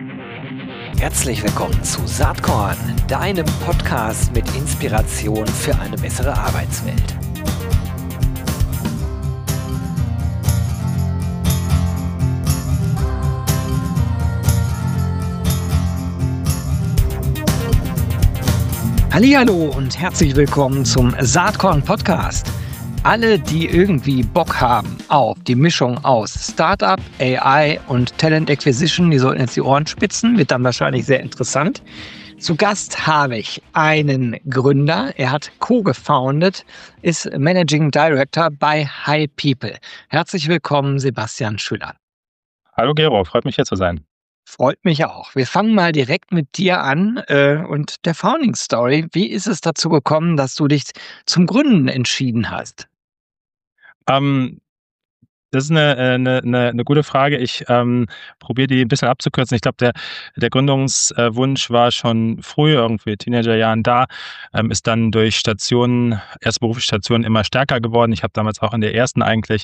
Herzlich willkommen zu Saatkorn, deinem Podcast mit Inspiration für eine bessere Arbeitswelt. Hallihallo und herzlich willkommen zum Saatkorn Podcast. Alle, die irgendwie Bock haben auf die Mischung aus Startup, AI und Talent Acquisition, die sollten jetzt die Ohren spitzen, wird dann wahrscheinlich sehr interessant. Zu Gast habe ich einen Gründer, er hat co-gefounded, ist Managing Director bei HiPeople. Herzlich willkommen, Sebastian Schüller. Hallo Gero, freut mich hier zu sein. Freut mich auch. Wir fangen mal direkt mit dir an und der Founding Story. Wie ist es dazu gekommen, dass du dich zum Gründen entschieden hast? Das ist eine gute Frage. Ich probiere die ein bisschen abzukürzen. Ich glaube, der Gründungswunsch war schon früh, irgendwie Teenagerjahren da, ist dann durch Stationen, erste berufliche Stationen immer stärker geworden. Ich habe damals auch in der ersten eigentlich,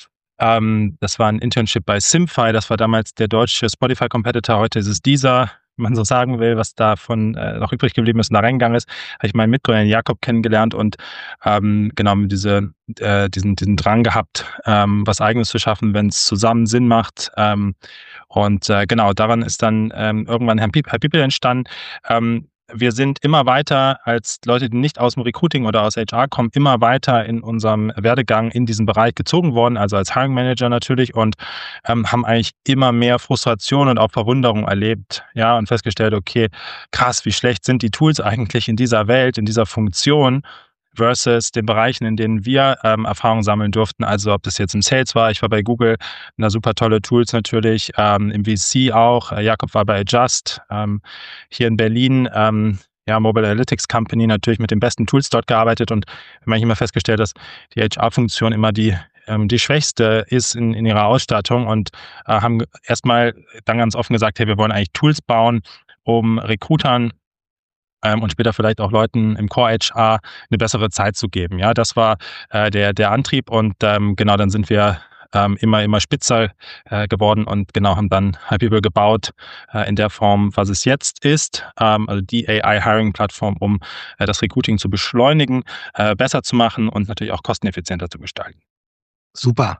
das war ein Internship bei Simfy, das war damals der deutsche Spotify-Competitor, heute ist es Deezer, wenn man so sagen will, was davon noch übrig geblieben ist und da reingegangen ist, habe ich meinen Mitgründer Jakob kennengelernt und genau mit diesen Drang gehabt, was Eigenes zu schaffen, wenn es zusammen Sinn macht. Genau, daran ist dann irgendwann HiPeople entstanden. Wir sind immer weiter als Leute, die nicht aus dem Recruiting oder aus HR kommen, immer weiter in unserem Werdegang in diesen Bereich gezogen worden, also als Hiring Manager natürlich, und haben eigentlich immer mehr Frustration und auch Verwunderung erlebt, ja, und festgestellt, okay, krass, wie schlecht sind die Tools eigentlich in dieser Welt, in dieser Funktion versus den Bereichen, in denen wir Erfahrung sammeln durften. Also ob das jetzt im Sales war, ich war bei Google, super tolle Tools natürlich, im VC auch, Jakob war bei Adjust, hier in Berlin, Mobile Analytics Company, natürlich mit den besten Tools dort gearbeitet und wir haben immer festgestellt, dass die HR-Funktion immer die schwächste ist in ihrer Ausstattung und haben erstmal dann ganz offen gesagt, hey, wir wollen eigentlich Tools bauen, um Recruitern und später vielleicht auch Leuten im Core HR eine bessere Zeit zu geben. Ja, das war der Antrieb und genau, dann sind wir immer spitzer geworden und genau haben dann HiPeople gebaut in der Form, was es jetzt ist, also die AI-Hiring-Plattform, um das Recruiting zu beschleunigen, besser zu machen und natürlich auch kosteneffizienter zu gestalten. Super.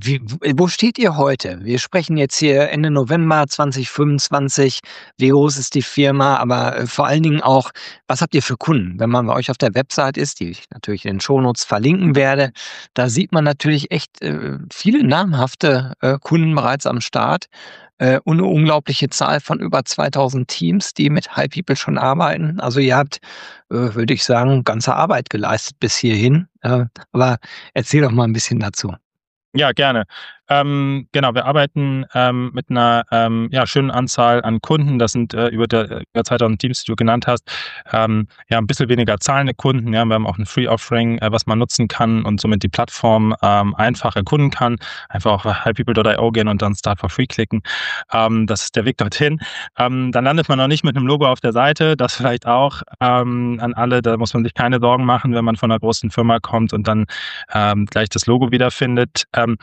Wo steht ihr heute? Wir sprechen jetzt hier Ende November 2025. Wie groß ist die Firma? Aber vor allen Dingen auch, was habt ihr für Kunden? Wenn man bei euch auf der Website ist, die ich natürlich in den Shownotes verlinken werde, da sieht man natürlich echt viele namhafte Kunden bereits am Start. Und eine unglaubliche Zahl von über 2000 Teams, die mit HiPeople schon arbeiten. Also ihr habt, würde ich sagen, ganze Arbeit geleistet bis hierhin. Aber erzähl doch mal ein bisschen dazu. Ja, gerne. Genau, wir arbeiten mit einer schönen Anzahl an Kunden. Das sind über 2000 Teams, die du genannt hast. Ein bisschen weniger zahlende Kunden. Ja, wir haben auch ein Free-Offering, was man nutzen kann und somit die Plattform einfach erkunden kann. Einfach auf hipeople.io gehen und dann Start for Free klicken. Das ist der Weg dorthin. Dann landet man noch nicht mit einem Logo auf der Seite. Das vielleicht auch an alle. Da muss man sich keine Sorgen machen, wenn man von einer großen Firma kommt und dann gleich das Logo wiederfindet.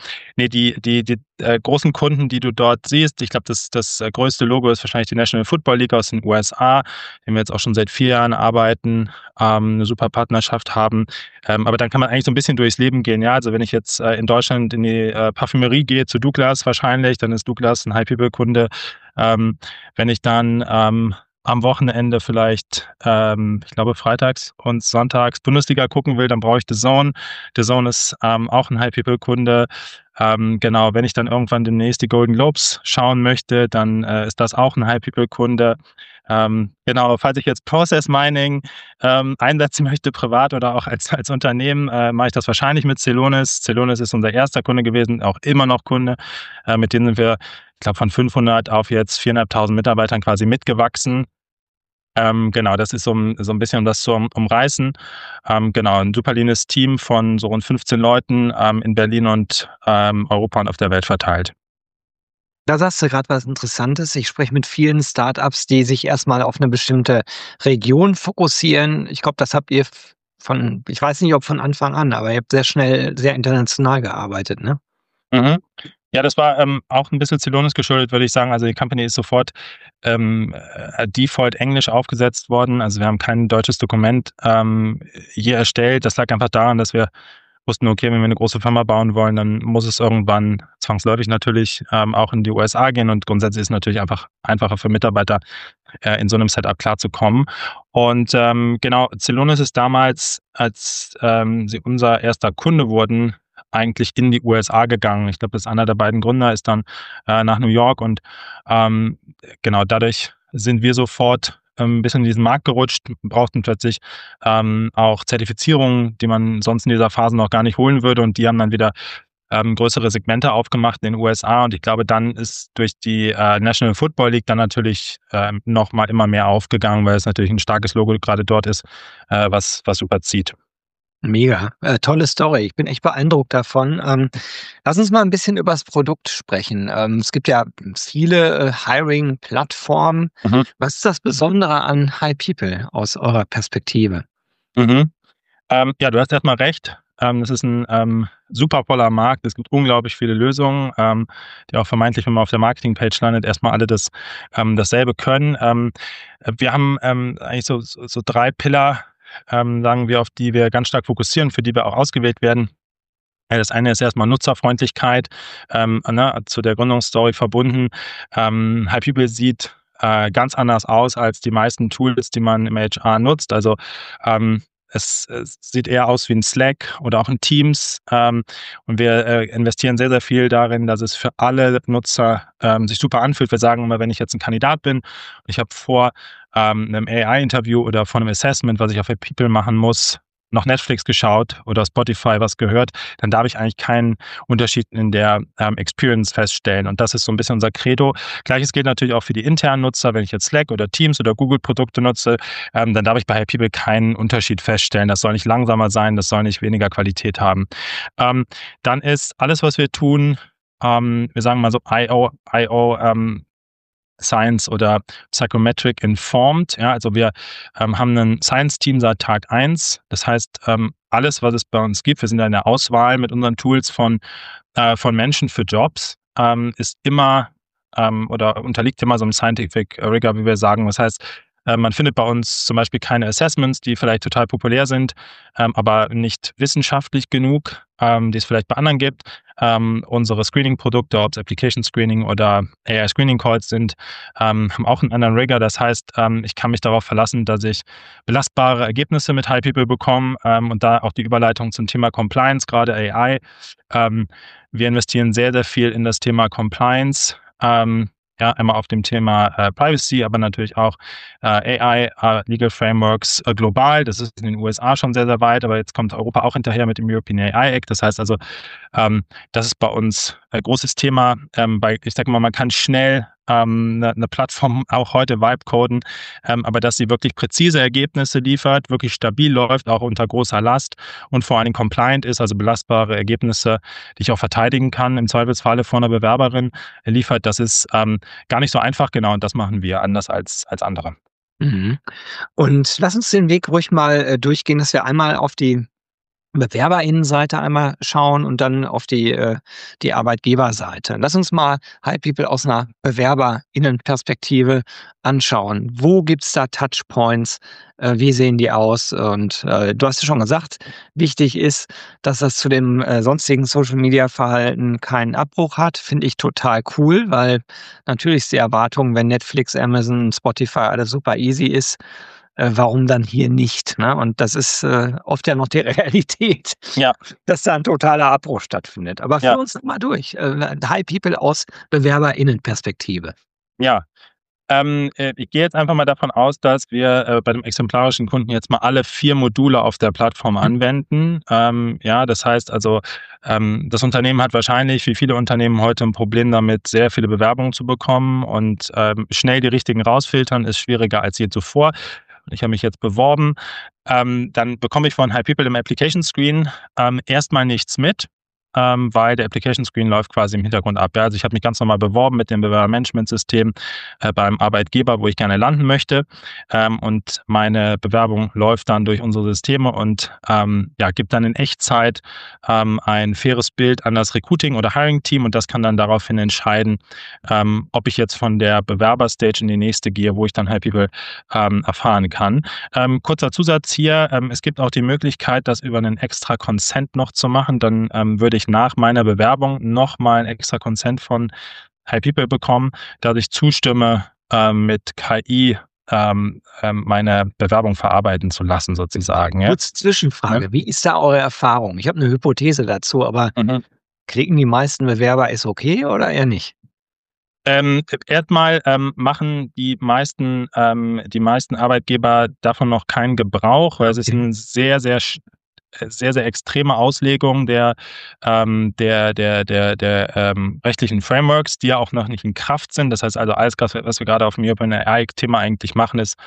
Die großen Kunden, die du dort siehst, ich glaube, das größte Logo ist wahrscheinlich die National Football League aus den USA, den wir jetzt auch schon seit 4 Jahren arbeiten, eine super Partnerschaft haben. Aber dann kann man eigentlich so ein bisschen durchs Leben gehen. Ja, also wenn ich jetzt in Deutschland in die Parfümerie gehe, zu Douglas wahrscheinlich, dann ist Douglas ein HiPeople-Kunde. Wenn ich dann am Wochenende vielleicht, ich glaube freitags und sonntags Bundesliga gucken will, dann brauche ich DAZN. DAZN ist auch ein HiPeople-Kunde. Genau, wenn ich dann irgendwann demnächst die Golden Globes schauen möchte, dann ist das auch ein HiPeople-Kunde. Genau, falls ich jetzt Process Mining einsetzen möchte, privat oder auch als Unternehmen, mache ich das wahrscheinlich mit Celonis. Celonis ist unser erster Kunde gewesen, auch immer noch Kunde. Mit denen sind wir, ich glaube, von 500 auf jetzt 4.500 Mitarbeitern quasi mitgewachsen. Genau, das ist so ein bisschen, um das zu umreißen. Genau, ein super leanes Team von so rund 15 Leuten in Berlin und Europa und auf der Welt verteilt. Da sagst du gerade was Interessantes. Ich spreche mit vielen Startups, die sich erstmal auf eine bestimmte Region fokussieren. Ich glaube, das habt ihr ich weiß nicht, ob von Anfang an, aber ihr habt sehr schnell, sehr international gearbeitet, ne? Mhm. Ja, das war auch ein bisschen Celonis geschuldet, würde ich sagen. Also die Company ist sofort Default Englisch aufgesetzt worden. Also wir haben kein deutsches Dokument hier erstellt. Das lag einfach daran, dass wir wussten, okay, wenn wir eine große Firma bauen wollen, dann muss es irgendwann zwangsläufig natürlich auch in die USA gehen. Und grundsätzlich ist es natürlich einfach einfacher für Mitarbeiter, in so einem Setup klarzukommen. Und genau, Celonis ist damals, als sie unser erster Kunde wurden, eigentlich in die USA gegangen. Ich glaube, das ist einer der beiden Gründer, ist dann nach New York und ähm, genau dadurch sind wir sofort ein bisschen in diesen Markt gerutscht, brauchten plötzlich auch Zertifizierungen, die man sonst in dieser Phase noch gar nicht holen würde, und die haben dann wieder größere Segmente aufgemacht in den USA, und ich glaube, dann ist durch die National Football League dann natürlich noch mal immer mehr aufgegangen, weil es natürlich ein starkes Logo gerade dort ist, was überzieht. Mega, tolle Story. Ich bin echt beeindruckt davon. Lass uns mal ein bisschen über das Produkt sprechen. Es gibt ja viele, Hiring-Plattformen. Mhm. Was ist das Besondere an HiPeople aus eurer Perspektive? Mhm. Ja, du hast erstmal recht. Das ist ein super voller Markt. Es gibt unglaublich viele Lösungen, die auch vermeintlich, wenn man auf der Marketingpage landet, erstmal alle dasselbe können. Wir haben eigentlich so drei Pillar, sagen wir, auf die wir ganz stark fokussieren, für die wir auch ausgewählt werden. Ja, das eine ist erstmal Nutzerfreundlichkeit, ne, zu der Gründungsstory verbunden. HiPeople sieht ganz anders aus als die meisten Tools, die man im HR nutzt. Also es sieht eher aus wie ein Slack oder auch ein Teams. Und wir investieren sehr, sehr viel darin, dass es für alle Nutzer sich super anfühlt. Wir sagen immer, wenn ich jetzt ein Kandidat bin und ich habe vor einem AI-Interview oder vor einem Assessment, was ich auf HiPeople machen muss, noch Netflix geschaut oder Spotify was gehört, dann darf ich eigentlich keinen Unterschied in der Experience feststellen. Und das ist so ein bisschen unser Credo. Gleiches gilt natürlich auch für die internen Nutzer. Wenn ich jetzt Slack oder Teams oder Google-Produkte nutze, dann darf ich bei HiPeople keinen Unterschied feststellen. Das soll nicht langsamer sein, das soll nicht weniger Qualität haben. Dann ist alles, was wir tun, wir sagen mal so IO Science oder Psychometric informed. Ja, also wir haben ein Science-Team seit Tag eins. Das heißt, alles, was es bei uns gibt, wir sind in der Auswahl mit unseren Tools von Menschen für Jobs, ist immer oder unterliegt immer so einem Scientific Rigor, wie wir sagen. Das heißt, man findet bei uns zum Beispiel keine Assessments, die vielleicht total populär sind, aber nicht wissenschaftlich genug, die es vielleicht bei anderen gibt. Unsere Screening-Produkte, ob es Application Screening oder AI Screening Calls sind, haben auch einen anderen Rigor. Das heißt, ich kann mich darauf verlassen, dass ich belastbare Ergebnisse mit HiPeople bekomme, und da auch die Überleitung zum Thema Compliance, gerade AI. Wir investieren sehr, sehr viel in das Thema Compliance. Ja, einmal auf dem Thema Privacy, aber natürlich auch AI, Legal Frameworks global. Das ist in den USA schon sehr, sehr weit, aber jetzt kommt Europa auch hinterher mit dem European AI Act. Das heißt also, das ist bei uns ein großes Thema. Ich sage mal, man kann schnell eine Plattform auch heute Vibe coden, aber dass sie wirklich präzise Ergebnisse liefert, wirklich stabil läuft, auch unter großer Last und vor allen Dingen compliant ist, also belastbare Ergebnisse, die ich auch verteidigen kann, im Zweifelsfalle vor einer Bewerberin liefert, das ist gar nicht so einfach, genau, und das machen wir anders als andere. Mhm. Und lass uns den Weg ruhig mal, durchgehen, dass wir einmal auf die Bewerberinnenseite einmal schauen und dann auf die Arbeitgeberseite. Lass uns mal HiPeople aus einer Bewerberinnenperspektive anschauen. Wo gibt's da Touchpoints? Wie sehen die aus? Und, du hast ja schon gesagt, wichtig ist, dass das zu dem, sonstigen Social-Media-Verhalten keinen Abbruch hat. Finde ich total cool, weil natürlich ist die Erwartung, wenn Netflix, Amazon, Spotify alles super easy ist, warum dann hier nicht, ne? Und das ist, oft ja noch die Realität, Ja, dass da 'n totaler Abbruch stattfindet. Aber ja, führ uns doch mal durch, HiPeople aus Bewerberinnenperspektive. ja. Ich gehe jetzt einfach mal davon aus, dass wir bei dem exemplarischen Kunden jetzt mal alle 4 Module auf der Plattform Mhm. anwenden. Ja, das heißt also, das Unternehmen hat wahrscheinlich, wie viele Unternehmen heute, ein Problem damit, sehr viele Bewerbungen zu bekommen, und schnell die richtigen rausfiltern ist schwieriger als je zuvor. Ich habe mich jetzt beworben. Dann bekomme ich von HiPeople im Application Screen erstmal nichts mit. weil der Application Screen läuft quasi im Hintergrund ab. Ja? Also ich habe mich ganz normal beworben mit dem Bewerbermanagementsystem beim Arbeitgeber, wo ich gerne landen möchte. Und meine Bewerbung läuft dann durch unsere Systeme und gibt dann in Echtzeit ein faires Bild an das Recruiting- oder Hiring-Team und das kann dann daraufhin entscheiden, ob ich jetzt von der Bewerber-Stage in die nächste gehe, wo ich dann HiPeople erfahren kann. Kurzer Zusatz hier, es gibt auch die Möglichkeit, das über einen extra Consent noch zu machen. Dann würde ich nach meiner Bewerbung nochmal ein extra Consent von HiPeople bekommen, dass ich zustimme, mit KI meine Bewerbung verarbeiten zu lassen, sozusagen. Ja? Kurze Zwischenfrage, wie ist da eure Erfahrung? Ich habe eine Hypothese dazu, aber kriegen die meisten Bewerber es okay oder eher nicht? Erstmal machen die meisten Arbeitgeber davon noch keinen Gebrauch, weil es ist eine sehr, sehr extreme Auslegung der rechtlichen Frameworks, die ja auch noch nicht in Kraft sind. Das heißt also, alles, was wir gerade auf dem European AI-Thema eigentlich machen, ist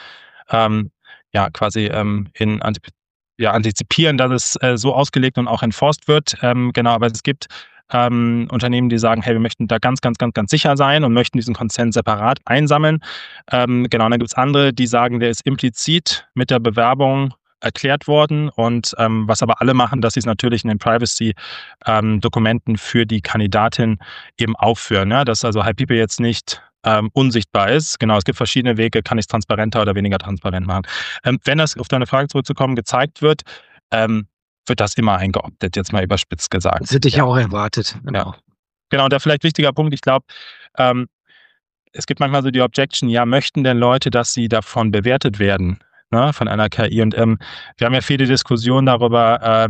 quasi antizipieren, dass es so ausgelegt und auch enforced wird. Genau, aber es gibt Unternehmen, die sagen, hey, wir möchten da ganz, ganz, ganz, ganz sicher sein und möchten diesen Consent separat einsammeln. Genau, und dann gibt es andere, die sagen, der ist implizit mit der Bewerbung erklärt worden und was aber alle machen, dass sie es natürlich in den Privacy-Dokumenten für die Kandidatin eben aufführen, ja? Dass also HiPeople jetzt nicht unsichtbar ist. Genau, es gibt verschiedene Wege, kann ich es transparenter oder weniger transparent machen. Wenn das, auf deine Frage zurückzukommen, gezeigt wird, wird das immer eingeoptet, jetzt mal überspitzt gesagt. Das hätte ich auch erwartet. Genau. Ja. Genau, und da vielleicht wichtiger Punkt, ich glaube, es gibt manchmal so die Objection, ja, möchten denn Leute, dass sie davon bewertet werden, ne, von einer KI? Und wir haben ja viele Diskussionen darüber,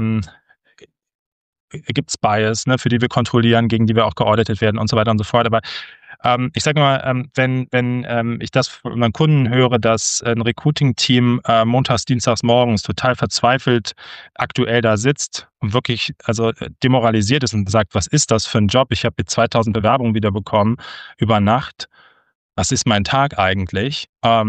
gibt es Bias, ne, für die wir kontrollieren, gegen die wir auch geauditet werden und so weiter und so fort. Aber ich sage mal, wenn ich das von unseren Kunden höre, dass ein Recruiting-Team montags, dienstags morgens total verzweifelt aktuell da sitzt und wirklich demoralisiert ist und sagt, was ist das für ein Job? Ich habe jetzt 2000 Bewerbungen wieder bekommen über Nacht. Was ist mein Tag eigentlich?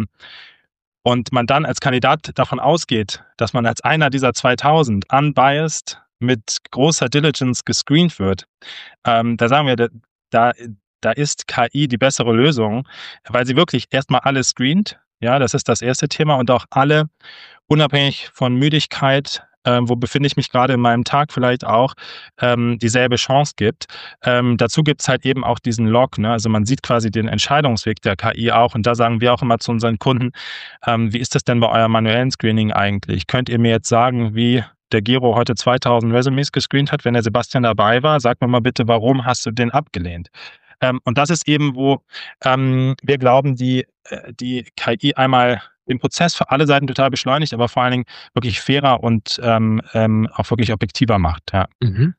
Und man dann als Kandidat davon ausgeht, dass man als einer dieser 2000 unbiased mit großer Diligence gescreent wird, da sagen wir, da ist KI die bessere Lösung, weil sie wirklich erstmal alle screent. Ja, das ist das erste Thema und auch alle, unabhängig von Müdigkeit, wo befinde ich mich gerade in meinem Tag vielleicht auch, dieselbe Chance gibt. Dazu gibt es halt eben auch diesen Log, ne? Also man sieht quasi den Entscheidungsweg der KI auch und da sagen wir auch immer zu unseren Kunden, wie ist das denn bei eurem manuellen Screening eigentlich? Könnt ihr mir jetzt sagen, wie der Gero heute 2000 Resumes gescreent hat, wenn der Sebastian dabei war? Sag mir mal bitte, warum hast du den abgelehnt? Und das ist eben, wo wir glauben, die KI einmal den Prozess für alle Seiten total beschleunigt, aber vor allen Dingen wirklich fairer und auch wirklich objektiver macht. Ja.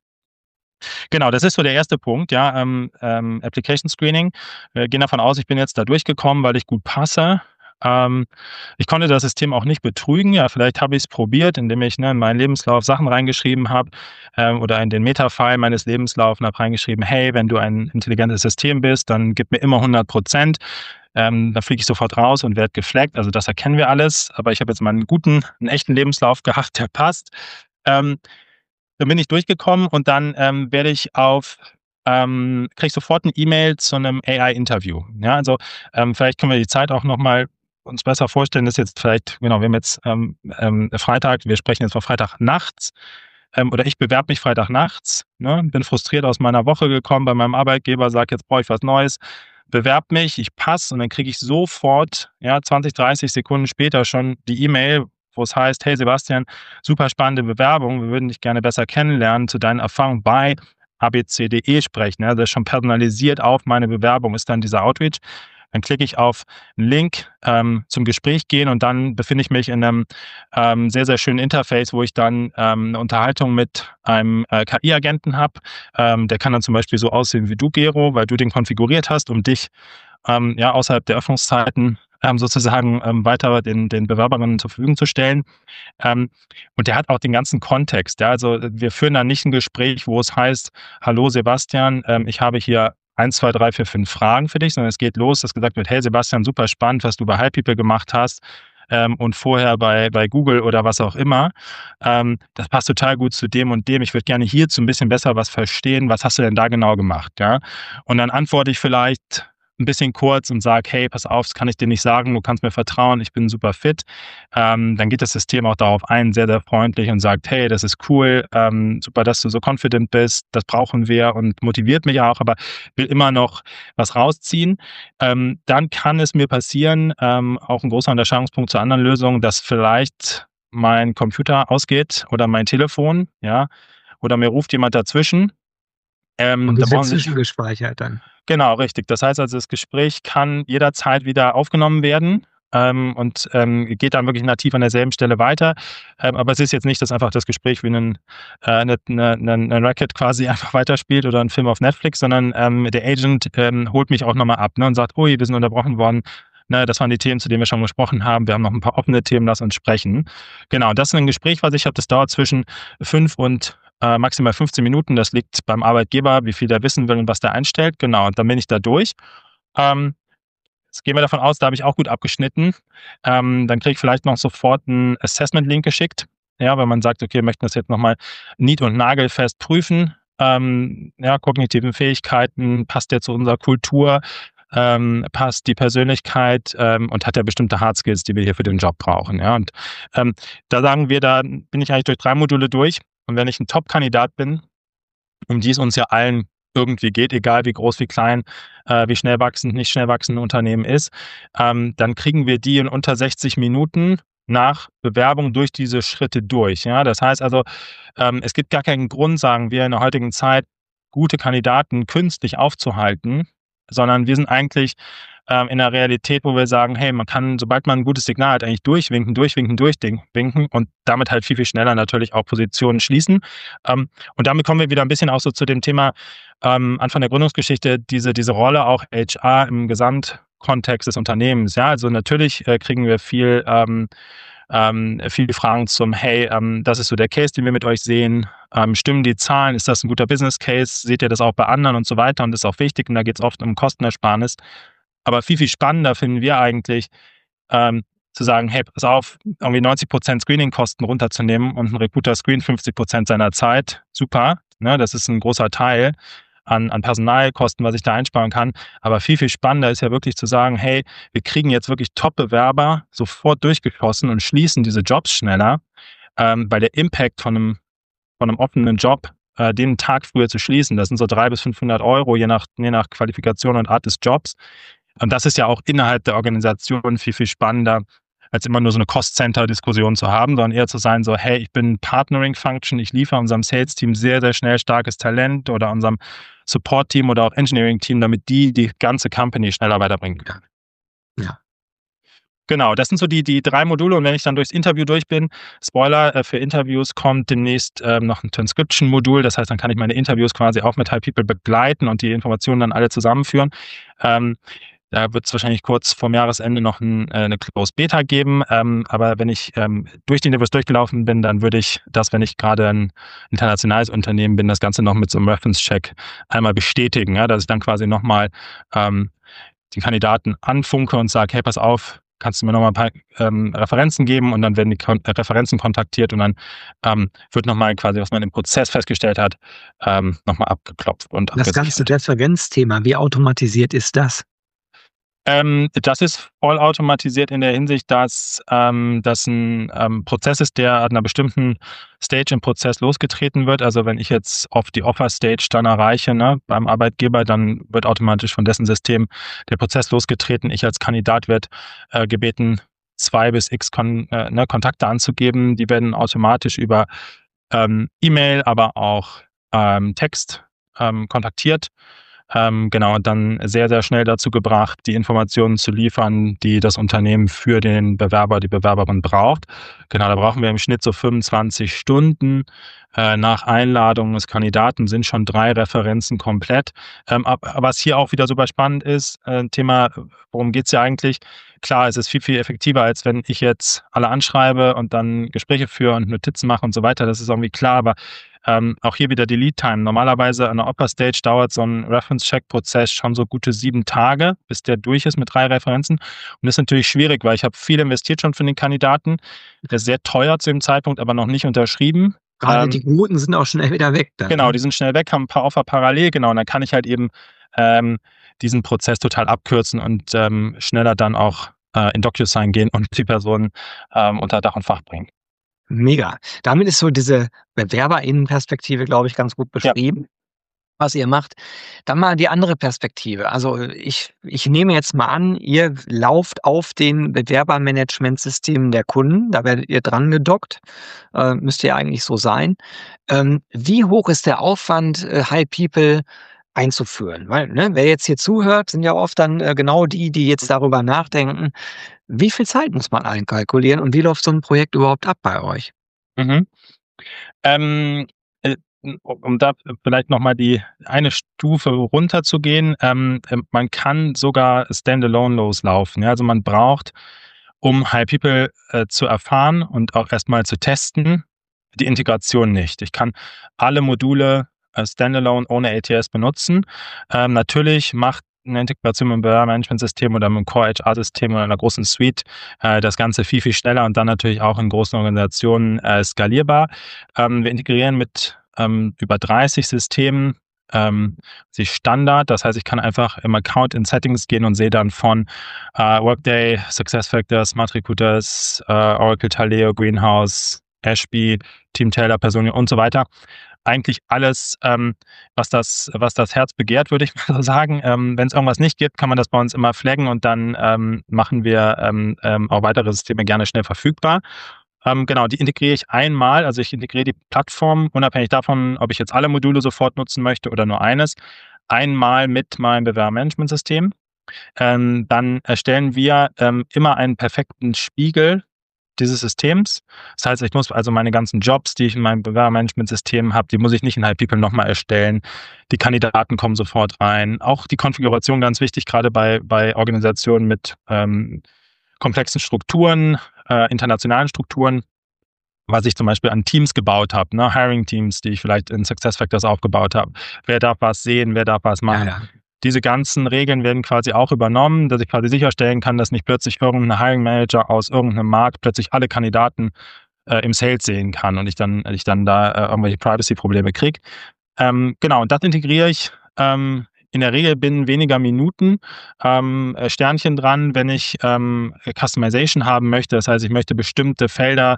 Genau, das ist so der erste Punkt, ja, Application Screening. Wir gehen davon aus, ich bin jetzt da durchgekommen, weil ich gut passe. Ich konnte das System auch nicht betrügen. Ja, vielleicht habe ich es probiert, indem ich in meinen Lebenslauf Sachen reingeschrieben habe oder in den Meta-File meines Lebenslaufs habe reingeschrieben, hey, wenn du ein intelligentes System bist, dann gib mir immer 100%. Dann fliege ich sofort raus und werde geflaggt. Also das erkennen wir alles. Aber ich habe jetzt mal einen echten Lebenslauf gehabt, der passt. Dann bin ich durchgekommen und dann werde ich kriege ich sofort eine E-Mail zu einem AI-Interview. Ja, also vielleicht können wir die Zeit auch nochmal uns besser vorstellen, das ist jetzt vielleicht, genau, wir haben jetzt Freitag, wir sprechen jetzt von Freitag nachts, oder ich bewerbe mich Freitag nachts, ne, bin frustriert aus meiner Woche gekommen bei meinem Arbeitgeber, sage, jetzt brauche ich was Neues, bewerb mich, ich passe und dann kriege ich sofort, 20, 30 Sekunden später schon die E-Mail, wo es heißt, hey Sebastian, super spannende Bewerbung, wir würden dich gerne besser kennenlernen, zu deinen Erfahrungen bei abc.de sprechen. Ja, das ist schon personalisiert auf meine Bewerbung, ist dann dieser Outreach. Dann klicke ich auf einen Link zum Gespräch gehen und dann befinde ich mich in einem sehr, sehr schönen Interface, wo ich dann eine Unterhaltung mit einem KI-Agenten habe. Der kann dann zum Beispiel so aussehen wie du, Gero, weil du den konfiguriert hast, um dich außerhalb der Öffnungszeiten sozusagen weiter den Bewerberinnen zur Verfügung zu stellen. Und der hat auch den ganzen Kontext. Ja? Also wir führen dann nicht ein Gespräch, wo es heißt, hallo Sebastian, ich habe hier 1, 2, 3, 4, 5 Fragen für dich, sondern es geht los, dass gesagt wird, hey Sebastian, super spannend, was du bei HiPeople gemacht hast. und vorher bei Google oder was auch immer. Das passt total gut zu dem und dem. Ich würde gerne hierzu ein bisschen besser was verstehen. Was hast du denn da genau gemacht? Ja? Und dann antworte ich vielleicht ein bisschen kurz und sage, hey, pass auf, das kann ich dir nicht sagen, du kannst mir vertrauen, ich bin super fit. Dann geht das System auch darauf ein, sehr, sehr freundlich und sagt, hey, das ist cool, super, dass du so confident bist, das brauchen wir und motiviert mich auch, aber will immer noch was rausziehen. Dann kann es mir passieren, auch ein großer Unterscheidungspunkt zur anderen Lösung, dass vielleicht mein Computer ausgeht oder mein Telefon, ja, oder mir ruft jemand dazwischen. Und Da das wird brauchen Sie zwischengespeichert dann. Genau, richtig. Das heißt also, das Gespräch kann jederzeit wieder aufgenommen werden, und geht dann wirklich nativ an derselben Stelle weiter. Aber es ist jetzt nicht, dass einfach das Gespräch wie 'nen Racket quasi einfach weiterspielt oder ein Film auf Netflix, sondern der Agent holt mich auch noch mal ab, ne, und sagt: „Ui, wir sind unterbrochen worden. Ne, das waren die Themen, zu denen wir schon gesprochen haben. Wir haben noch ein paar offene Themen, lass uns sprechen.“ Genau, das ist ein Gespräch, was ich habe, das dauert zwischen 5 und maximal 15 Minuten. Das liegt beim Arbeitgeber, wie viel der wissen will und was der einstellt. Genau, und dann bin ich da durch. Ähm, Jetzt gehen wir davon aus, da habe ich auch gut abgeschnitten. Dann kriege ich vielleicht noch sofort einen Assessment-Link geschickt. Ja, wenn man sagt, okay, wir möchten das jetzt nochmal nied- und nagelfest prüfen. Ja, kognitive Fähigkeiten, passt der zu unserer Kultur, passt die Persönlichkeit, und hat er bestimmte Hard Skills, die wir hier für den Job brauchen. Ja, und ähm, da sagen wir, da bin ich eigentlich durch 3 Module durch. Und wenn ich ein Top-Kandidat bin, um die es uns ja allen irgendwie geht, egal wie groß, wie klein, wie schnell wachsend, nicht schnell wachsende Unternehmen ist, dann kriegen wir die in unter 60 Minuten nach Bewerbung durch diese Schritte durch. Ja, das heißt also, es gibt gar keinen Grund, sagen wir in der heutigen Zeit, gute Kandidaten künstlich aufzuhalten, sondern wir sind eigentlich in der Realität, wo wir sagen, hey, man kann, sobald man ein gutes Signal hat, eigentlich durchwinken und damit halt viel, viel schneller natürlich auch Positionen schließen. Und damit kommen wir wieder ein bisschen auch so zu dem Thema Anfang der Gründungsgeschichte, diese Rolle auch HR im Gesamtkontext des Unternehmens. Ja, also natürlich kriegen wir viele Fragen zum, hey, das ist so der Case, den wir mit euch sehen. Stimmen die Zahlen? Ist das ein guter Business Case? Seht ihr das auch bei anderen und so weiter? Und das ist auch wichtig. Und da geht es oft um Kostenersparnis. Aber viel, viel spannender finden wir eigentlich, zu sagen, hey, pass auf, irgendwie 90% Screening-Kosten runterzunehmen und ein Recruiter screent 50% seiner Zeit. Super, ne, das ist ein großer Teil an Personalkosten, was ich da einsparen kann. Aber viel, viel spannender ist ja wirklich zu sagen, hey, wir kriegen jetzt wirklich Top-Bewerber sofort durchgeschossen und schließen diese Jobs schneller, weil der Impact von einem offenen Job, den einen Tag früher zu schließen, das sind so 300 bis 500 Euro, je nach Qualifikation und Art des Jobs. Und das ist ja auch innerhalb der Organisation viel, viel spannender, als immer nur so eine Cost-Center-Diskussion zu haben, sondern eher zu sein, so, hey, ich bin Partnering-Function, ich liefere unserem Sales-Team sehr, sehr schnell starkes Talent oder unserem Support-Team oder auch Engineering-Team, damit die ganze Company schneller weiterbringen kann. Ja. Genau, das sind so die 3 Module. Und wenn ich dann durchs Interview durch bin, Spoiler, für Interviews kommt demnächst noch ein Transcription-Modul. Das heißt, dann kann ich meine Interviews quasi auch mit High People begleiten und die Informationen dann alle zusammenführen. Da wird es wahrscheinlich kurz vorm Jahresende noch eine Closed Beta geben. Aber wenn ich durch die Interviews durchgelaufen bin, dann würde ich das, wenn ich gerade ein internationales Unternehmen bin, das Ganze noch mit so einem Reference-Check einmal bestätigen, ja, dass ich dann quasi nochmal die Kandidaten anfunke und sage, hey, pass auf, kannst du mir nochmal ein paar Referenzen geben, und dann werden die Referenzen kontaktiert und dann wird nochmal quasi, was man im Prozess festgestellt hat, nochmal abgeklopft und Das ganze abgesichert. Referenzthema, wie automatisiert ist das? Das ist vollautomatisiert in der Hinsicht, dass das ein Prozess ist, der an einer bestimmten Stage im Prozess losgetreten wird. Also wenn ich jetzt auf die Offer-Stage dann erreiche, ne, beim Arbeitgeber, dann wird automatisch von dessen System der Prozess losgetreten. Ich als Kandidat werde gebeten, 2 bis x Kontakte anzugeben. Die werden automatisch über E-Mail, aber auch Text kontaktiert. Genau, und dann sehr, sehr schnell dazu gebracht, die Informationen zu liefern, die das Unternehmen für den Bewerber, die Bewerberin braucht. Genau, da brauchen wir im Schnitt so 25 Stunden. Nach Einladung des Kandidaten sind schon 3 Referenzen komplett. Aber was hier auch wieder super spannend ist, Thema, worum geht's ja eigentlich? Klar, es ist viel, viel effektiver, als wenn ich jetzt alle anschreibe und dann Gespräche führe und Notizen mache und so weiter. Das ist irgendwie klar, aber Auch hier wieder die Lead-Time. Normalerweise an der Upper-Stage dauert so ein Reference-Check-Prozess schon so gute 7 Tage, bis der durch ist mit 3 Referenzen. Und das ist natürlich schwierig, weil ich habe viel investiert schon für den Kandidaten. Der ist sehr teuer zu dem Zeitpunkt, aber noch nicht unterschrieben. Gerade die Guten sind auch schnell wieder weg dann. Genau, die sind schnell weg, haben ein paar Offer parallel, genau. Und dann kann ich halt eben diesen Prozess total abkürzen und schneller dann auch in DocuSign gehen und die Person unter Dach und Fach bringen. Mega. Damit ist so diese BewerberInnen-Perspektive, glaube ich, ganz gut beschrieben, was ihr macht. Dann mal die andere Perspektive. Also ich nehme jetzt mal an, ihr lauft auf den Bewerbermanagementsystemen der Kunden, da werdet ihr dran gedockt, müsste ja eigentlich so sein. Wie hoch ist der Aufwand, High People einzuführen? Weil, ne, wer jetzt hier zuhört, sind ja oft dann genau die, die jetzt darüber nachdenken, wie viel Zeit muss man einkalkulieren und wie läuft so ein Projekt überhaupt ab bei euch? Mhm. Um da vielleicht nochmal die eine Stufe runterzugehen, man kann sogar standalone loslaufen. Ja? Also man braucht, um High People zu erfahren und auch erstmal zu testen, die Integration nicht. Ich kann alle Module standalone ohne ATS benutzen. Natürlich macht eine Integration mit einem Bewerbermanagementsystem oder mit einem Core-HR-System oder einer großen Suite das Ganze viel, viel schneller und dann natürlich auch in großen Organisationen skalierbar. Wir integrieren mit über 30 Systemen sich Standard. Das heißt, ich kann einfach im Account in Settings gehen und sehe dann von Workday, SuccessFactors, Smart Recruiters, Oracle Taleo, Greenhouse, Ashby, Team Taylor, Personio und so weiter. Eigentlich alles, was das Herz begehrt, würde ich mal so sagen. Wenn es irgendwas nicht gibt, kann man das bei uns immer flaggen und dann machen wir auch weitere Systeme gerne schnell verfügbar. Genau, die integriere ich einmal. Also ich integriere die Plattform, unabhängig davon, ob ich jetzt alle Module sofort nutzen möchte oder nur eines, einmal mit meinem Bewerbermanagementsystem. Dann erstellen wir immer einen perfekten Spiegel dieses Systems. Das heißt, ich muss also meine ganzen Jobs, die ich in meinem Bewerbermanagementsystem habe, die muss ich nicht in High People nochmal erstellen. Die Kandidaten kommen sofort rein. Auch die Konfiguration ganz wichtig, gerade bei Organisationen mit komplexen Strukturen, internationalen Strukturen, was ich zum Beispiel an Teams gebaut habe, ne? Hiring-Teams, die ich vielleicht in SuccessFactors aufgebaut habe. Wer darf was sehen, wer darf was machen. Ja. Diese ganzen Regeln werden quasi auch übernommen, dass ich quasi sicherstellen kann, dass nicht plötzlich irgendein Hiring Manager aus irgendeinem Markt plötzlich alle Kandidaten im Sales sehen kann und ich dann da irgendwelche Privacy-Probleme kriege. Genau, und das integriere ich in der Regel binnen weniger Minuten. Sternchen dran, wenn ich Customization haben möchte. Das heißt, ich möchte bestimmte Felder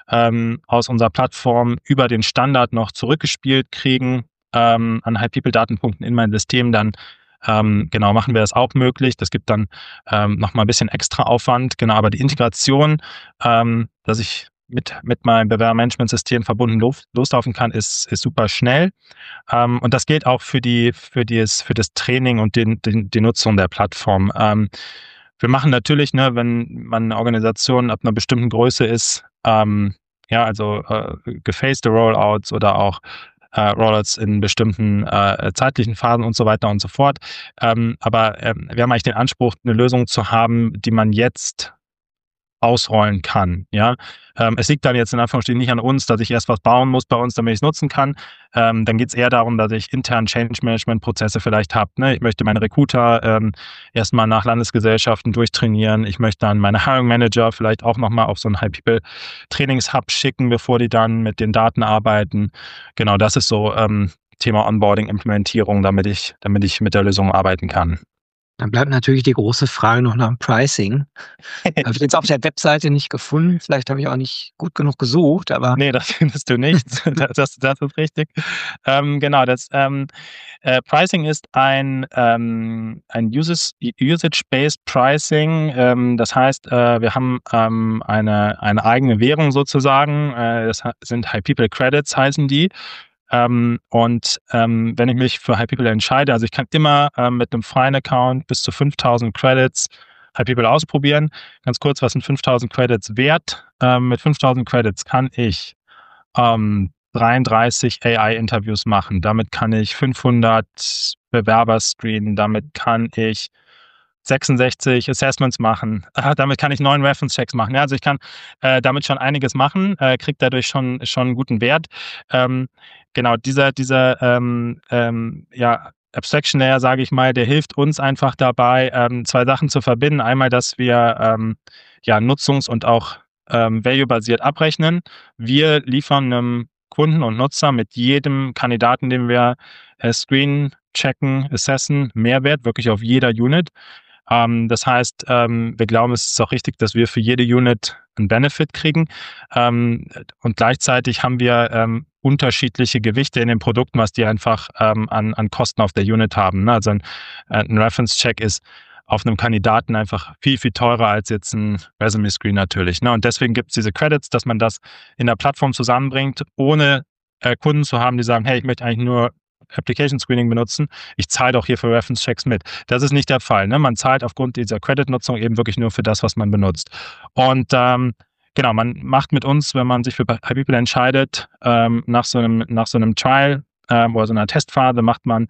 aus unserer Plattform über den Standard noch zurückgespielt kriegen an High-People-Datenpunkten in mein System, dann genau, machen wir das auch möglich. Das gibt dann nochmal ein bisschen extra Aufwand. Genau, aber die Integration, dass ich mit meinem Bewerbermanagementsystem verbunden loslaufen kann, ist super schnell. Und das gilt auch für das Training und die Nutzung der Plattform. Wir machen natürlich, ne, wenn man eine Organisation ab einer bestimmten Größe ist, gefacede Rollouts oder auch Rollouts in bestimmten zeitlichen Phasen und so weiter und so fort. Aber wir haben eigentlich den Anspruch, eine Lösung zu haben, die man jetzt ausrollen kann. Ja? Es liegt dann jetzt in Anführungsstrichen nicht an uns, dass ich erst was bauen muss bei uns, damit ich es nutzen kann. Dann geht es eher darum, dass ich intern Change-Management-Prozesse vielleicht habe. Ne? Ich möchte meine Recruiter erstmal nach Landesgesellschaften durchtrainieren. Ich möchte dann meine Hiring-Manager vielleicht auch nochmal auf so einen High-People-Trainings-Hub schicken, bevor die dann mit den Daten arbeiten. Genau, das ist so Thema Onboarding, Implementierung, damit ich mit der Lösung arbeiten kann. Dann bleibt natürlich die große Frage noch nach dem Pricing. Habe ich jetzt auf der Webseite nicht gefunden. Vielleicht habe ich auch nicht gut genug gesucht, aber. Nee, das findest du nicht. Das ist richtig. Genau, das Pricing ist ein Usage-Based Pricing. Das heißt, wir haben eine eigene Währung sozusagen. Das sind High People Credits, heißen die. Wenn ich mich für High People entscheide, also ich kann immer mit einem freien Account bis zu 5.000 Credits High People ausprobieren. Ganz kurz, was sind 5.000 Credits wert? Mit 5.000 Credits kann ich 33 AI-Interviews machen. Damit kann ich 500 Bewerber screenen. Damit kann ich 66 Assessments machen. Damit kann ich 9 Reference-Checks machen. Ja, also ich kann damit schon einiges machen, kriege dadurch schon einen guten Wert. genau, dieser ja, Abstraction Layer, sage ich mal, der hilft uns einfach dabei, zwei Sachen zu verbinden. Einmal, dass wir ja, nutzungs- und auch value-basiert abrechnen. Wir liefern einem Kunden und Nutzer mit jedem Kandidaten, den wir screenen, checken, assessen, Mehrwert, wirklich auf jeder Unit. Das heißt, wir glauben, es ist auch richtig, dass wir für jede Unit einen Benefit kriegen. Und gleichzeitig haben wir unterschiedliche Gewichte in den Produkten, was die einfach an Kosten auf der Unit haben. Ne? Also ein Reference-Check ist auf einem Kandidaten einfach viel, viel teurer als jetzt ein Resume-Screen natürlich. Ne? Und deswegen gibt es diese Credits, dass man das in der Plattform zusammenbringt, ohne Kunden zu haben, die sagen, hey, ich möchte eigentlich nur Application Screening benutzen, ich zahle doch hier für Reference Checks mit. Das ist nicht der Fall. Ne? Man zahlt aufgrund dieser Credit-Nutzung eben wirklich nur für das, was man benutzt. Und genau, man macht mit uns, wenn man sich für HiPeople entscheidet, nach so einem Trial oder so einer Testphase, macht man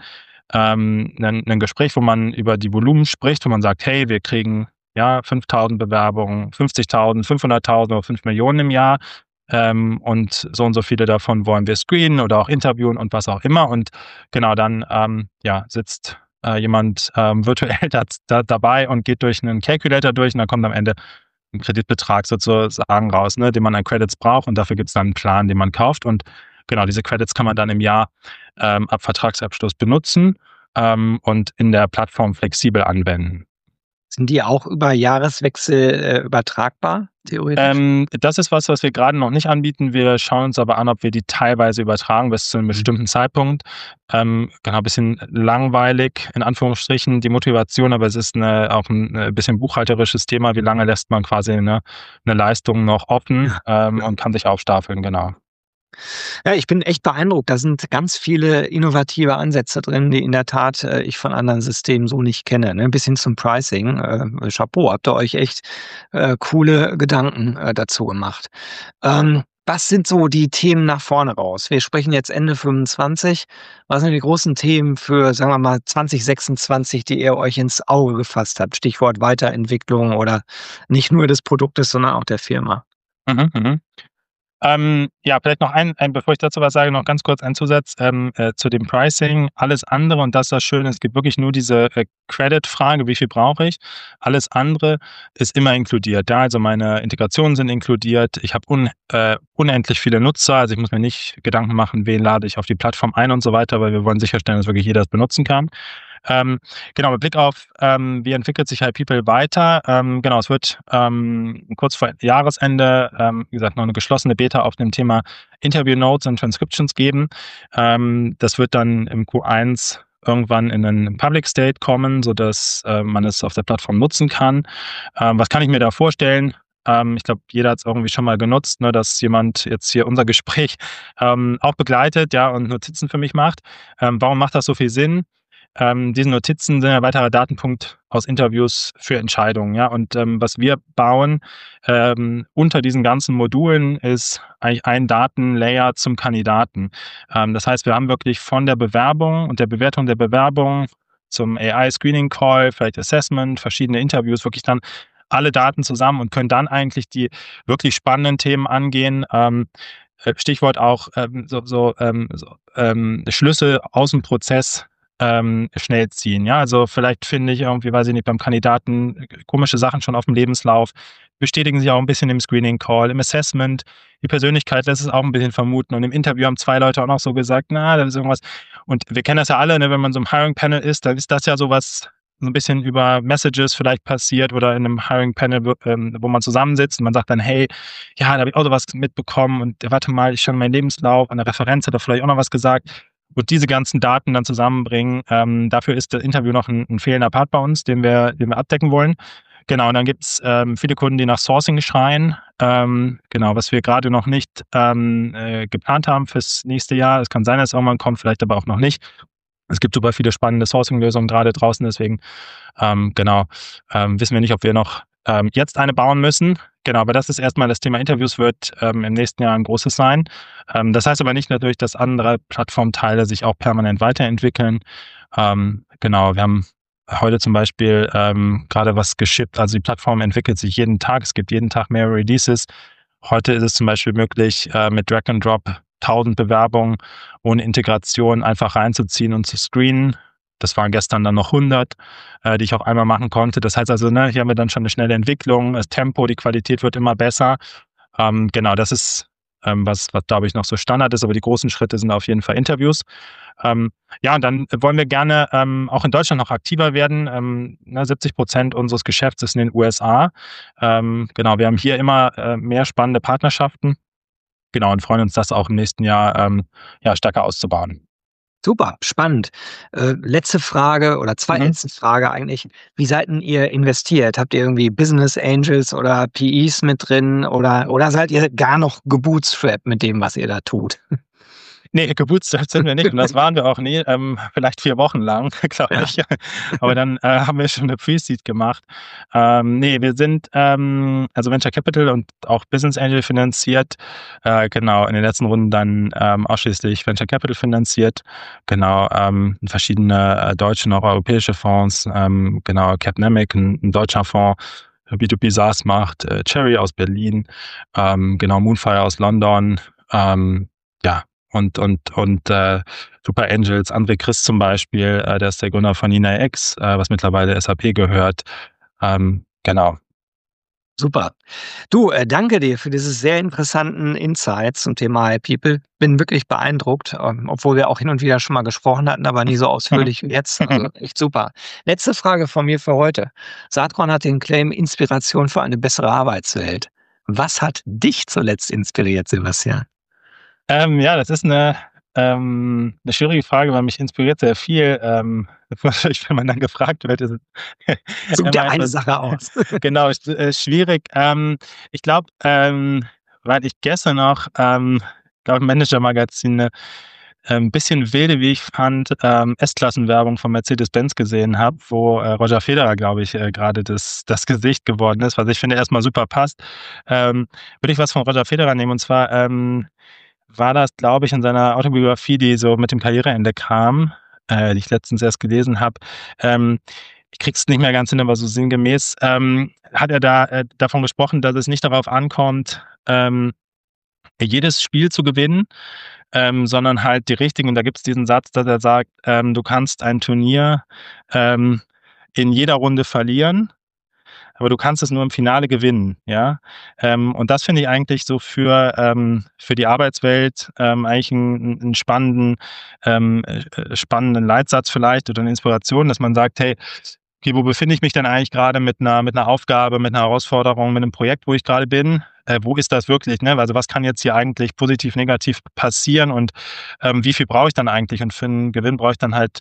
ein Gespräch, wo man über die Volumen spricht, wo man sagt, hey, wir kriegen ja 5.000 Bewerbungen, 50.000, 500.000 oder 5 Millionen im Jahr. Und so viele davon wollen wir screenen oder auch interviewen und was auch immer. Und genau, dann ja, sitzt jemand virtuell dabei und geht durch einen Calculator durch und dann kommt am Ende ein Kreditbetrag sozusagen raus, ne, den man an Credits braucht, und dafür gibt es dann einen Plan, den man kauft. Und genau, diese Credits kann man dann im Jahr ab Vertragsabschluss benutzen und in der Plattform flexibel anwenden. Sind die auch über Jahreswechsel übertragbar, theoretisch? Das ist was wir gerade noch nicht anbieten. Wir schauen uns aber an, ob wir die teilweise übertragen bis zu einem bestimmten Zeitpunkt. Genau, ein bisschen langweilig, in Anführungsstrichen, die Motivation, aber es ist auch ein bisschen buchhalterisches Thema. Wie lange lässt man quasi eine Leistung noch offen und kann sich aufstapeln, genau. Ja, ich bin echt beeindruckt. Da sind ganz viele innovative Ansätze drin, die in der Tat ich von anderen Systemen so nicht kenne, ne? Bis hin zum Pricing. Chapeau, habt ihr euch echt coole Gedanken dazu gemacht. Was sind so die Themen nach vorne raus? Wir sprechen jetzt Ende 25. Was sind die großen Themen für, sagen wir mal, 2026, die ihr euch ins Auge gefasst habt? Stichwort Weiterentwicklung oder nicht nur des Produktes, sondern auch der Firma. Ja, vielleicht noch bevor ich dazu was sage, noch ganz kurz ein Zusatz zu dem Pricing. Alles andere, und das ist das Schöne, es gibt wirklich nur diese Credit-Frage, wie viel brauche ich? Alles andere ist immer inkludiert. Ja? Also meine Integrationen sind inkludiert. Ich habe unendlich viele Nutzer, also ich muss mir nicht Gedanken machen, wen lade ich auf die Plattform ein und so weiter, weil wir wollen sicherstellen, dass wirklich jeder es benutzen kann. Genau, mit Blick auf, wie entwickelt sich HiPeople weiter. Genau, es wird kurz vor Jahresende, wie gesagt, noch eine geschlossene Beta auf dem Thema Interview Notes und Transcriptions geben. Das wird dann im Q1 irgendwann in einen Public State kommen, sodass man es auf der Plattform nutzen kann. Was kann ich mir da vorstellen? Ich glaube, jeder hat es irgendwie schon mal genutzt, ne, dass jemand jetzt hier unser Gespräch auch begleitet, ja, und Notizen für mich macht. Warum macht das so viel Sinn? Diese Notizen sind ein weiterer Datenpunkt aus Interviews für Entscheidungen. Ja? Und was wir bauen unter diesen ganzen Modulen ist eigentlich ein Datenlayer zum Kandidaten. Das heißt, wir haben wirklich von der Bewerbung und der Bewertung der Bewerbung zum AI-Screening-Call, vielleicht Assessment, verschiedene Interviews, wirklich dann alle Daten zusammen und können dann eigentlich die wirklich spannenden Themen angehen. Stichwort auch Schlüsse aus dem Prozess schnell ziehen. Ja, also vielleicht finde ich irgendwie, weiß ich nicht, beim Kandidaten komische Sachen schon auf dem Lebenslauf, bestätigen sich auch ein bisschen im Screening-Call, im Assessment, die Persönlichkeit lässt es auch ein bisschen vermuten, und im Interview haben 2 Leute auch noch so gesagt, na, da ist irgendwas, und wir kennen das ja alle, ne, wenn man so im Hiring-Panel ist, dann ist das ja sowas, so ein bisschen über Messages vielleicht passiert oder in einem Hiring-Panel, wo man zusammensitzt und man sagt dann, hey, ja, da habe ich auch sowas mitbekommen und warte mal, ich schaue meinen Lebenslauf, an der Referenz hat er vielleicht auch noch was gesagt. Und diese ganzen Daten dann zusammenbringen, dafür ist das Interview noch ein fehlender Part bei uns, den wir abdecken wollen. Genau, und dann gibt's viele Kunden, die nach Sourcing schreien. Genau, was wir gerade noch nicht geplant haben fürs nächste Jahr. Es kann sein, dass es irgendwann kommt, vielleicht aber auch noch nicht. Es gibt super viele spannende Sourcing-Lösungen gerade draußen, deswegen wissen wir nicht, ob wir noch jetzt eine bauen müssen. Genau, aber das ist erstmal das Thema Interviews, wird im nächsten Jahr ein großes sein. Das heißt aber nicht natürlich, dass andere Plattformteile sich auch permanent weiterentwickeln. Genau, wir haben heute zum Beispiel gerade was geschippt. Also die Plattform entwickelt sich jeden Tag. Es gibt jeden Tag mehr Releases. Heute ist es zum Beispiel möglich, mit Drag and Drop 1000 Bewerbungen ohne Integration einfach reinzuziehen und zu screenen. Das waren gestern dann noch 100, die ich auch einmal machen konnte. Das heißt also, hier haben wir dann schon eine schnelle Entwicklung, das Tempo, die Qualität wird immer besser. Genau, das ist was glaube ich noch so Standard ist, aber die großen Schritte sind auf jeden Fall Interviews. Ja, und dann wollen wir gerne auch in Deutschland noch aktiver werden. 70% unseres Geschäfts ist in den USA. Genau, wir haben hier immer mehr spannende Partnerschaften. Genau, und freuen uns, das auch im nächsten Jahr stärker auszubauen. Super, spannend. Letzte Frage oder letzte Frage eigentlich. Wie seid denn ihr investiert? Habt ihr irgendwie Business Angels oder PEs mit drin oder seid ihr gar noch gebootstrapped mit dem, was ihr da tut? Nee, gebootstrapped sind wir nicht und das waren wir auch nie, vielleicht 4 Wochen lang, glaube ich. Aber dann haben wir schon eine Pre-Seed gemacht. Nee, wir sind also Venture Capital und auch Business Angel finanziert. Genau, in den letzten Runden dann ausschließlich Venture Capital finanziert. Genau, verschiedene deutsche und auch europäische Fonds. Genau, Capnamic, ein deutscher Fonds, B2B SaaS macht, Cherry aus Berlin, genau, Moonfire aus London, und Super Angels, André Christ zum Beispiel, der ist der Gründer von NinaX, was mittlerweile SAP gehört. Genau. Super. Du, danke dir für diese sehr interessanten Insights zum Thema iPeople. Bin wirklich beeindruckt, obwohl wir auch hin und wieder schon mal gesprochen hatten, aber nie so ausführlich wie jetzt. Also echt super. Letzte Frage von mir für heute. Saatkorn hat den Claim Inspiration für eine bessere Arbeitswelt. Was hat dich zuletzt inspiriert, Sebastian? Ja, das ist eine schwierige Frage, weil mich inspiriert sehr viel. Wahrscheinlich, wenn man dann gefragt wird, ist es Such dir eine Sache aus. Genau, schwierig. Ich glaube, weil ich gestern auch, glaube im Manager-Magazin ein bisschen wilde, wie ich fand, S-Klassen-Werbung von Mercedes-Benz gesehen habe, wo Roger Federer, glaube ich, gerade das Gesicht geworden ist, was ich finde erstmal super passt. Würde ich was von Roger Federer nehmen, und zwar war das, glaube ich, in seiner Autobiografie, die so mit dem Karriereende kam, die ich letztens erst gelesen habe. Ich krieg's nicht mehr ganz hin, aber so sinngemäß hat er da davon gesprochen, dass es nicht darauf ankommt, jedes Spiel zu gewinnen, sondern halt die richtigen. Und da gibt's diesen Satz, dass er sagt, du kannst ein Turnier in jeder Runde verlieren, aber du kannst es nur im Finale gewinnen, ja. Und das finde ich eigentlich so für die Arbeitswelt eigentlich einen spannenden Leitsatz vielleicht oder eine Inspiration, dass man sagt, hey, okay, wo befinde ich mich denn eigentlich gerade mit einer Aufgabe, mit einer Herausforderung, mit einem Projekt, wo ich gerade bin? Wo ist das wirklich? Ne? Also was kann jetzt hier eigentlich positiv, negativ passieren und wie viel brauche ich dann eigentlich? Und für einen Gewinn brauche ich dann halt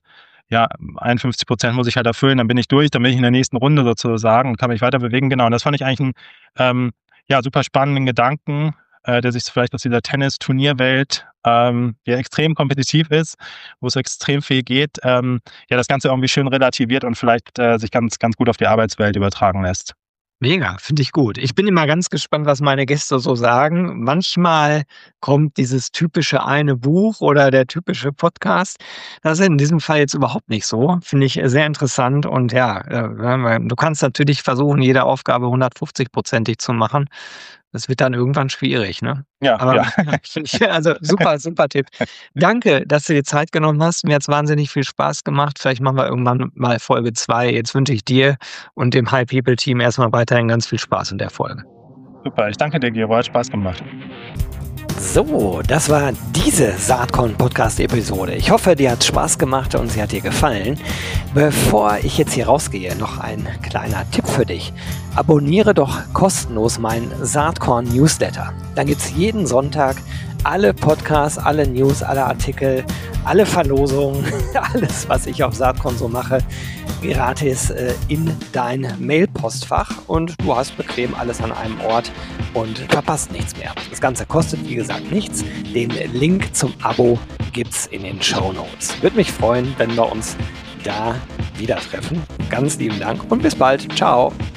51% muss ich halt erfüllen, dann bin ich durch, dann bin ich in der nächsten Runde sozusagen und kann mich weiter bewegen. Genau, und das fand ich eigentlich einen super spannenden Gedanken, der sich vielleicht aus dieser Tennis-Turnierwelt, die extrem kompetitiv ist, wo es extrem viel geht, das Ganze irgendwie schön relativiert und vielleicht sich ganz, ganz gut auf die Arbeitswelt übertragen lässt. Mega, finde ich gut. Ich bin immer ganz gespannt, was meine Gäste so sagen. Manchmal kommt dieses typische eine Buch oder der typische Podcast. Das ist in diesem Fall jetzt überhaupt nicht so. Finde ich sehr interessant. Und du kannst natürlich versuchen, jede Aufgabe 150%ig zu machen. Das wird dann irgendwann schwierig, ne? Ja, aber finde ich, also super, super Tipp. Danke, dass du dir Zeit genommen hast. Mir hat's wahnsinnig viel Spaß gemacht. Vielleicht machen wir irgendwann mal Folge 2. Jetzt wünsche ich dir und dem Hi-People-Team erstmal weiterhin ganz viel Spaß in der Folge. Super, ich danke dir, Gero. Hat Spaß gemacht. So, das war diese Saatkorn-Podcast-Episode. Ich hoffe, dir hat Spaß gemacht und sie hat dir gefallen. Bevor ich jetzt hier rausgehe, noch ein kleiner Tipp für dich. Abonniere doch kostenlos meinen Saatkorn-Newsletter. Dann gibt es jeden Sonntag alle Podcasts, alle News, alle Artikel, alle Verlosungen, alles, was ich auf Saatkorn so mache, gratis in dein Mailpostfach und du hast bequem alles an einem Ort und verpasst nichts mehr. Das Ganze kostet, wie gesagt, nichts. Den Link zum Abo gibt's in den Shownotes. Würde mich freuen, wenn wir uns da wieder treffen. Ganz lieben Dank und bis bald. Ciao.